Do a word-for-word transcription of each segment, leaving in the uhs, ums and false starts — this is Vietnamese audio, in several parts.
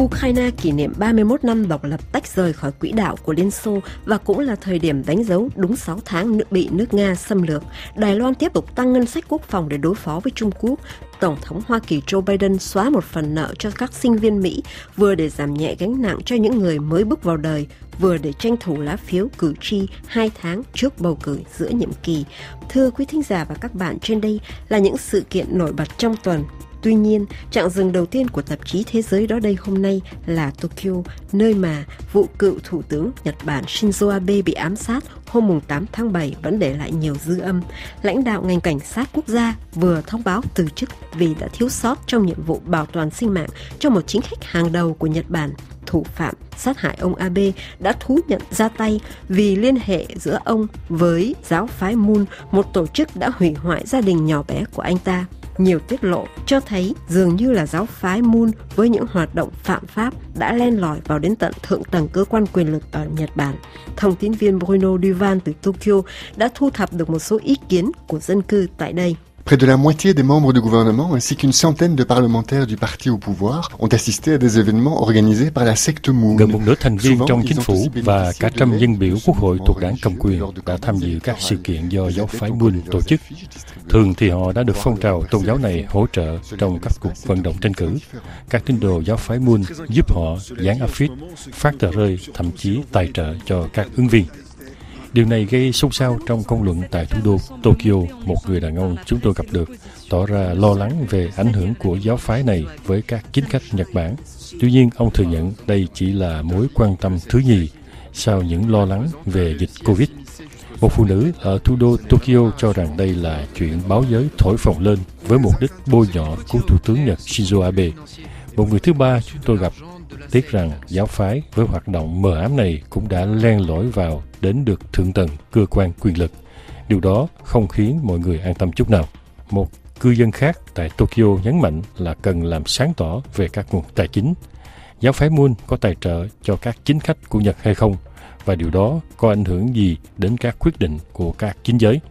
Ukraine kỷ niệm ba mươi mốt năm độc lập tách rời khỏi quỹ đạo của Liên Xô và cũng là thời điểm đánh dấu đúng sáu tháng nước bị nước Nga xâm lược. Đài Loan tiếp tục tăng ngân sách quốc phòng để đối phó với Trung Quốc. Tổng thống Hoa Kỳ Joe Biden xóa một phần nợ cho các sinh viên Mỹ, vừa để giảm nhẹ gánh nặng cho những người mới bước vào đời, vừa để tranh thủ lá phiếu cử tri hai tháng trước bầu cử giữa nhiệm kỳ. Thưa quý thính giả và các bạn, trên đây là những sự kiện nổi bật trong tuần. Tuy nhiên, chặng dừng đầu tiên của tạp chí Thế giới đó đây hôm nay là Tokyo, nơi mà vụ cựu Thủ tướng Nhật Bản Shinzo Abe bị ám sát hôm tám tháng bảy vẫn để lại nhiều dư âm. Lãnh đạo ngành cảnh sát quốc gia vừa thông báo từ chức vì đã thiếu sót trong nhiệm vụ bảo toàn sinh mạng cho một chính khách hàng đầu của Nhật Bản. Thủ phạm sát hại ông Abe đã thú nhận ra tay vì liên hệ giữa ông với giáo phái Moon, một tổ chức đã hủy hoại gia đình nhỏ bé của anh ta. Nhiều tiết lộ cho thấy dường như là giáo phái Moon với những hoạt động phạm pháp đã len lỏi vào đến tận thượng tầng cơ quan quyền lực ở Nhật Bản. Thông tín viên Bruno Duvan từ Tokyo đã thu thập được một số ý kiến của dân cư tại đây. Près de la moitié des membres du gouvernement ainsi qu'une centaine de parlementaires du parti au pouvoir ont assisté à des événements organisés par la secte Moon. Gần một nửa thành viên trong chính phủ và cả trăm dân biểu quốc hội thuộc đảng cầm quyền đã tham dự các sự kiện do giáo phái Moon tổ chức. Thường thì họ đã được phong trào tôn giáo này hỗ trợ trong các cuộc vận động tranh cử. Các tín đồ giáo phái Moon giúp họ dán affix, phát tờ rơi, thậm chí tài trợ cho các ứng viên. Điều này gây xôn xao trong công luận tại thủ đô Tokyo. Một người đàn ông chúng tôi gặp được tỏ ra lo lắng về ảnh hưởng của giáo phái này với các chính khách Nhật Bản. Tuy nhiên, ông thừa nhận đây chỉ là mối quan tâm thứ nhì sau những lo lắng về dịch Covid. Một phụ nữ ở thủ đô Tokyo cho rằng đây là chuyện báo giới thổi phồng lên với mục đích bôi nhọ của Thủ tướng Nhật Shinzo Abe. Một người thứ ba chúng tôi gặp tiếc rằng giáo phái với hoạt động mờ ám này cũng đã len lỏi vào đến được thượng tầng cơ quan quyền lực. Điều đó không khiến mọi người an tâm chút nào. Một cư dân khác tại Tokyo nhấn mạnh là cần làm sáng tỏ về các nguồn tài chính. Giáo phái Moon có tài trợ cho các chính khách của Nhật hay không? Và điều đó có ảnh hưởng gì đến các quyết định của các chính giới?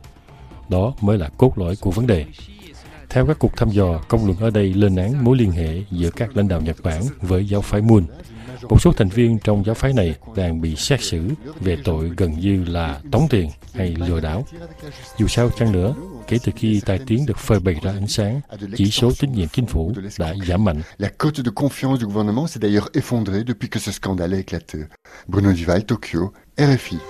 Đó mới là cốt lõi của vấn đề. Theo các cuộc thăm dò, công luận ở đây lên án mối liên hệ giữa các lãnh đạo Nhật Bản với giáo phái Moon. Một số thành viên trong giáo phái này đang bị xét xử về tội gần như là tống tiền hay lừa đảo. Dù sao chăng nữa, kể từ khi tai tiếng được phơi bày ra ánh sáng, chỉ số tín nhiệm chính phủ đã giảm mạnh. La cote de confiance du gouvernement s'est d'ailleurs effondrée depuis que ce scandale a éclaté. Bruno Duval, Tokyo, R F I.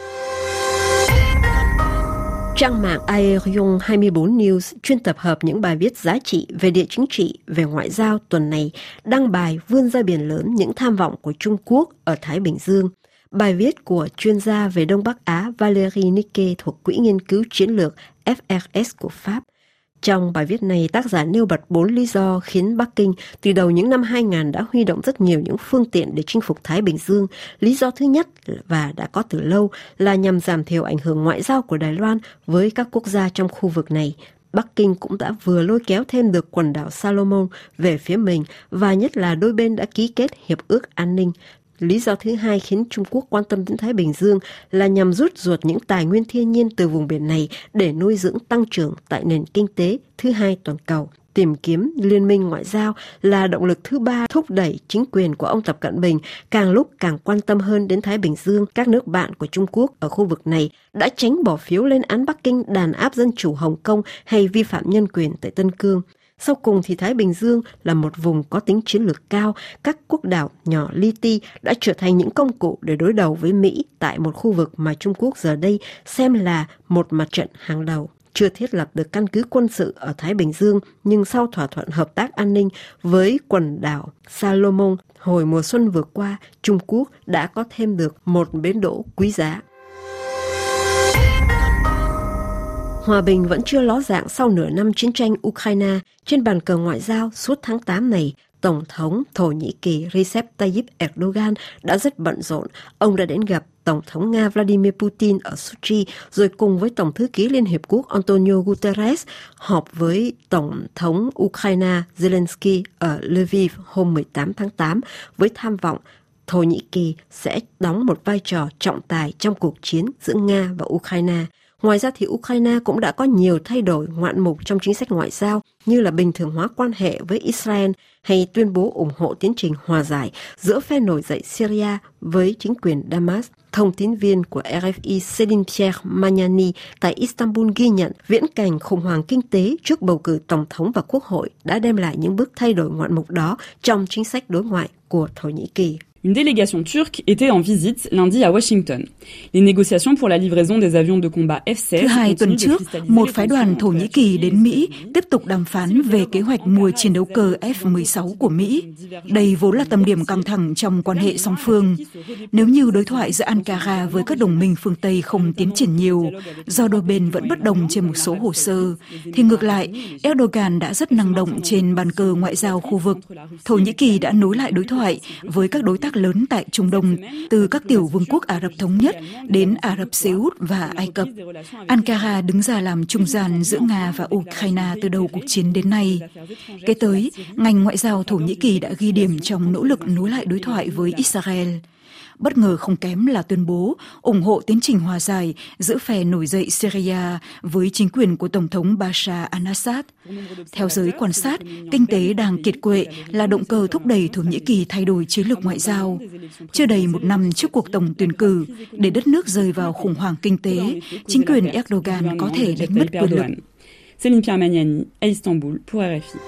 Trang mạng Aerion hai mươi bốn News chuyên tập hợp những bài viết giá trị về địa chính trị, về ngoại giao tuần này đăng bài vươn ra biển lớn những tham vọng của Trung Quốc ở Thái Bình Dương. Bài viết của chuyên gia về Đông Bắc Á Valérie Nicke thuộc Quỹ Nghiên cứu Chiến lược F R S của Pháp. Trong bài viết này, tác giả nêu bật bốn lý do khiến Bắc Kinh từ đầu những năm hai nghìn đã huy động rất nhiều những phương tiện để chinh phục Thái Bình Dương. Lý do thứ nhất, và đã có từ lâu, là nhằm giảm thiểu ảnh hưởng ngoại giao của Đài Loan với các quốc gia trong khu vực này. Bắc Kinh cũng đã vừa lôi kéo thêm được quần đảo Salomon về phía mình, và nhất là đôi bên đã ký kết hiệp ước an ninh. Lý do thứ hai khiến Trung Quốc quan tâm đến Thái Bình Dương là nhằm rút ruột những tài nguyên thiên nhiên từ vùng biển này để nuôi dưỡng tăng trưởng tại nền kinh tế thứ hai toàn cầu. Tìm kiếm liên minh ngoại giao là động lực thứ ba thúc đẩy chính quyền của ông Tập Cận Bình càng lúc càng quan tâm hơn đến Thái Bình Dương. Các nước bạn của Trung Quốc ở khu vực này đã tránh bỏ phiếu lên án Bắc Kinh đàn áp dân chủ Hồng Kông hay vi phạm nhân quyền tại Tân Cương. Sau cùng thì Thái Bình Dương là một vùng có tính chiến lược cao, các quốc đảo nhỏ li ti đã trở thành những công cụ để đối đầu với Mỹ tại một khu vực mà Trung Quốc giờ đây xem là một mặt trận hàng đầu. Chưa thiết lập được căn cứ quân sự ở Thái Bình Dương, nhưng sau thỏa thuận hợp tác an ninh với quần đảo Salomon hồi mùa xuân vừa qua, Trung Quốc đã có thêm được một bến đỗ quý giá. Hòa bình vẫn chưa ló dạng sau nửa năm chiến tranh Ukraine. Trên bàn cờ ngoại giao suốt tháng tám này, Tổng thống Thổ Nhĩ Kỳ Recep Tayyip Erdogan đã rất bận rộn. Ông đã đến gặp Tổng thống Nga Vladimir Putin ở Sochi, rồi cùng với Tổng thư ký Liên Hiệp Quốc Antonio Guterres họp với Tổng thống Ukraine Zelensky ở Lviv hôm mười tám tháng tám với tham vọng Thổ Nhĩ Kỳ sẽ đóng một vai trò trọng tài trong cuộc chiến giữa Nga và Ukraine. Ngoài ra thì Ukraine cũng đã có nhiều thay đổi ngoạn mục trong chính sách ngoại giao, như là bình thường hóa quan hệ với Israel hay tuyên bố ủng hộ tiến trình hòa giải giữa phe nổi dậy Syria với chính quyền Damas. Thông tín viên của rờ ép i Selim Pierre Magnani tại Istanbul ghi nhận viễn cảnh khủng hoảng kinh tế trước bầu cử tổng thống và quốc hội đã đem lại những bước thay đổi ngoạn mục đó trong chính sách đối ngoại của Thổ Nhĩ Kỳ. Une délégation turque était en visite lundi à Washington. Les négociations pour la livraison des avions de combat F seize. Thứ hai tuần trước, một phái đoàn Thổ Nhĩ Kỳ đến Mỹ tiếp tục đàm phán về kế hoạch mua chiến đấu cơ F mười sáu của Mỹ. Đây vốn là tâm điểm căng thẳng trong quan hệ song phương. Nếu như đối thoại giữa Ankara với các đồng minh phương Tây không tiến triển nhiều, do đôi bên vẫn bất đồng trên một số hồ sơ, thì ngược lại, Erdogan đã rất năng động trên bàn cờ ngoại giao khu vực. Thổ Nhĩ Kỳ đã nối lại đối thoại với các đối tác lớn tại Trung Đông, từ các tiểu vương quốc Ả Rập Thống Nhất đến Ả Rập Xê Út và Ai Cập. Ankara đứng ra làm trung gian giữa Nga và Ukraine từ đầu cuộc chiến đến nay. Kế tới, ngành ngoại giao Thổ Nhĩ Kỳ đã ghi điểm trong nỗ lực nối lại đối thoại với Israel. Bất ngờ không kém là tuyên bố ủng hộ tiến trình hòa giải giữa phe nổi dậy Syria với chính quyền của Tổng thống Bashar al-Assad. Theo giới quan sát, kinh tế đang kiệt quệ là động cơ thúc đẩy Thổ Nhĩ Kỳ thay đổi chiến lược ngoại giao. Chưa đầy một năm trước cuộc tổng tuyển cử, để đất nước rơi vào khủng hoảng kinh tế, chính quyền Erdogan có thể đánh mất quyền lực. Selim Pierre Magnani, à Istanbul, pour rờ ép i.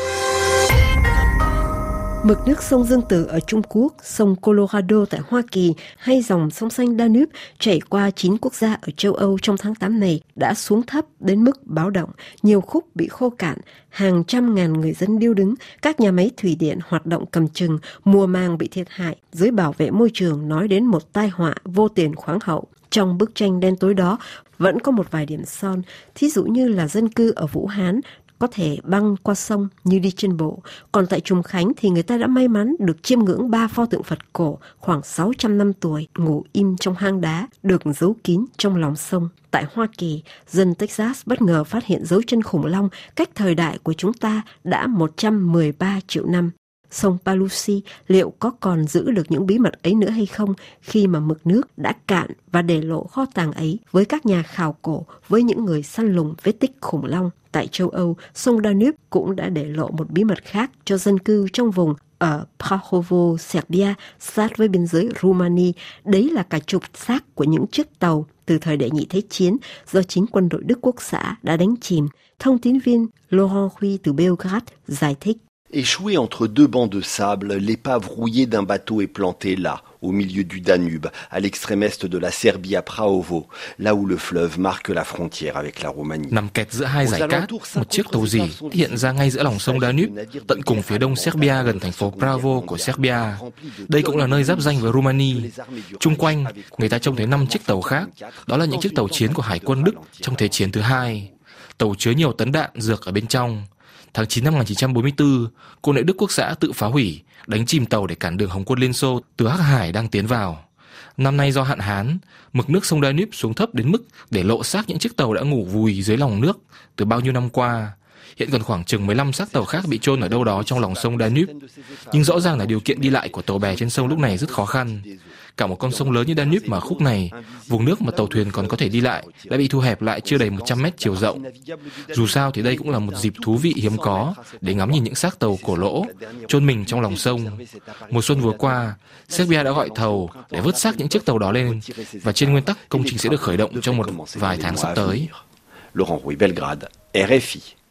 Mực nước sông Dương Tử ở Trung Quốc, sông Colorado tại Hoa Kỳ hay dòng sông xanh Danube chảy qua chín quốc gia ở châu Âu trong tháng tám này đã xuống thấp đến mức báo động. Nhiều khúc bị khô cạn, hàng trăm ngàn người dân điêu đứng, các nhà máy thủy điện hoạt động cầm chừng, mùa màng bị thiệt hại. Giới bảo vệ môi trường nói đến một tai họa vô tiền khoáng hậu. Trong bức tranh đen tối đó vẫn có một vài điểm son, thí dụ như là dân cư ở Vũ Hán có thể băng qua sông như đi trên bộ. Còn tại Trùng Khánh thì người ta đã may mắn được chiêm ngưỡng ba pho tượng Phật cổ khoảng sáu trăm năm tuổi ngủ im trong hang đá được giấu kín trong lòng sông. Tại Hoa Kỳ, dân Texas bất ngờ phát hiện dấu chân khủng long cách thời đại của chúng ta đã một trăm mười ba triệu năm. Sông Palusi liệu có còn giữ được những bí mật ấy nữa hay không khi mà mực nước đã cạn và để lộ kho tàng ấy với các nhà khảo cổ, với những người săn lùng vết tích khủng long. Tại châu Âu, sông Danube cũng đã để lộ một bí mật khác cho dân cư trong vùng ở Prahovo, Serbia, sát với biên giới Rumani. Đấy là cả chục xác của những chiếc tàu từ thời đệ nhị thế chiến do chính quân đội Đức Quốc xã đã đánh chìm. Thông tín viên Laurent Huy từ Belgrade giải thích. Échouée entre deux bancs de sable, l'épave rouillée d'un bateau est plantée là, au milieu du Danube, à l'extrême est de la Serbie à Prahovo, là où le fleuve marque la frontière avec la Roumanie. Nằm kẹt giữa hai dải cát, một chiếc tàu dỉ hiện ra ngay giữa lòng sông Danube, tận cùng phía đông Serbia gần thành phố Pravo của Serbia. Đây cũng là nơi giáp ranh với Rumani. Chung quanh, người ta trông thấy năm chiếc tàu khác, đó là những chiếc tàu chiến của Hải quân Đức trong Thế chiến thứ hai. Tàu chứa nhiều tấn đạn, dược ở bên trong. Tháng chín năm một nghìn chín trăm bốn mươi tư, quân đội Đức Quốc xã tự phá hủy, đánh chìm tàu để cản đường Hồng quân Liên Xô từ Hắc Hải đang tiến vào. Năm nay do hạn hán, mực nước sông Danube xuống thấp đến mức để lộ xác những chiếc tàu đã ngủ vùi dưới lòng nước từ bao nhiêu năm qua. Hiện còn khoảng chừng mười lăm xác tàu khác bị chôn ở đâu đó trong lòng sông Danube. Nhưng rõ ràng là điều kiện đi lại của tàu bè trên sông lúc này rất khó khăn. Cả một con sông lớn như Danube mà khúc này, vùng nước mà tàu thuyền còn có thể đi lại, đã bị thu hẹp lại chưa đầy một trăm mét chiều rộng. Dù sao thì đây cũng là một dịp thú vị hiếm có để ngắm nhìn những xác tàu cổ lỗ chôn mình trong lòng sông. Mùa xuân vừa qua, Serbia đã gọi thầu để vớt xác những chiếc tàu đó lên, và trên nguyên tắc công trình sẽ được khởi động trong một vài tháng sắp tới. Laurent Huy, Belgrade, rờ ép i.